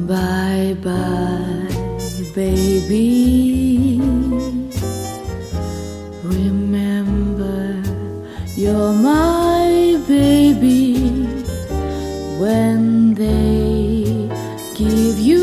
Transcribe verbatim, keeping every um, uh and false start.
Bye bye, baby. Remember, you're my baby. When they give you